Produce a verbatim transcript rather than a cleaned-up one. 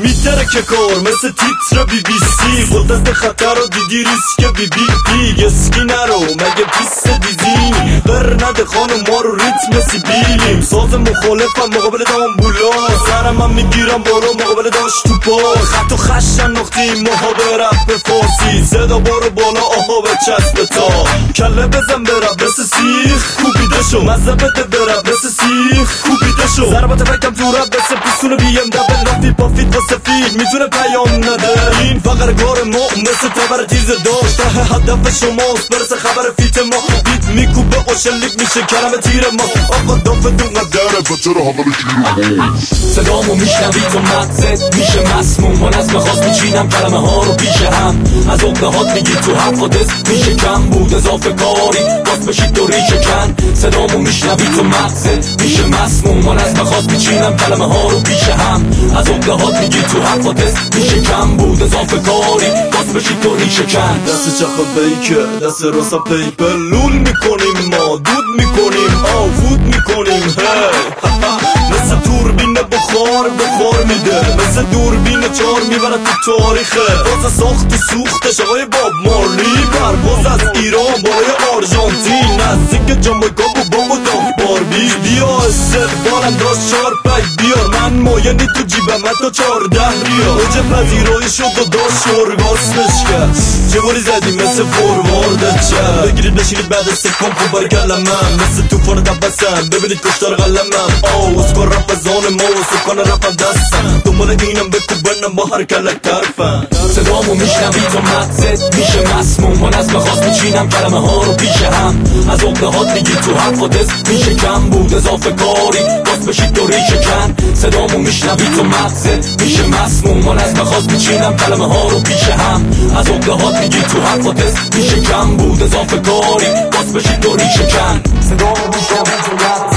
میتره که کار مثل تیتر بی بی سی قدرت خطر رو دیدی ریسک بی بی پی اسکی نرو مگه پیست دیدینی بر نده خانم ما رو ریتم سیبیلیم ساز مخالفم مقابل دامبولا سرم هم میگیرم بالا مقابل داشت تو پا خط و خشن نختیم ماها به رپ فارسی صدا بارو بالا آها به چسب تا کله بزن برب مثل سیخ کوبیده شو مزه بده برب مثل سیخ کوبیده شو ضربات فکم تو رب مثل پیستون بی ام دبل رفتی با فیت و سفید میتونه پیام نده این فقر کار ما مثل تبر تیز داشت ته هدف شماست برسه خبر فیت ما بیت میکوبه و شلیک میشه کلمه تیر ما آقا دافتون نداره بچه رو حواله شیر ما صدامو میشنوی تو مغزت میشه مسموم من از مخواست میچینم کلمه ها رو پیش هم از اقدهات میگی تو حفادث میشه کم بود اضافه کاری باز بشید تو ریشه کن صدامو میشنوی تو مغزت میشه مسموم من از مخواست میچینم کلمه ها رو پیش هم از اقدهات میگی تو حفادث میشه کم بود اضافه کاری باز بشید تو ریشه کن دست چپ بیکه دست راست پیپر لول میکنیم ما دود میکنیم آفود میکنیم هی مثل دوربین بخار بخار میده مثل دوربین چار میبره تو تاریخه باز ساخت و سوختش آقای باب مارلی پرواز از ایران بالای آرژانتین نزدیک جامایکا و بابا داف باربی بیا استقبالم داشت چار پک بیار من مایلی تو جیبم حتی چارده ریال اوج پذیرایی شد و داشت ارگاسمش کرد چه باری زدی مثل فوروارد چه بگیرید بشینید بعد سکم خوب بر کلمم مثل توفان دبستم ببینید کشتار قلمم آو اسکار رپ زان ما و سکان رپم دستم دنبال اینم بکوبنم با هر کلک طرفم صدامو میشنوی تو مغزت میشه مسموم من از بخواست میچینم کلمه ها رو پیش هم از اقدهات میگی تو حفادث میشه کم بود اضافه کاری باز بشید تو ریشه کن صدامو میشنوی تو مغزت میشه مسموم من از بخواست میچینم کلمه ها رو پیش هم از اقدهات میگی تو حفادث میشه کم بود اضافه کاری باز بشید تو ریشه کن صدامو میشنوی تو مغزت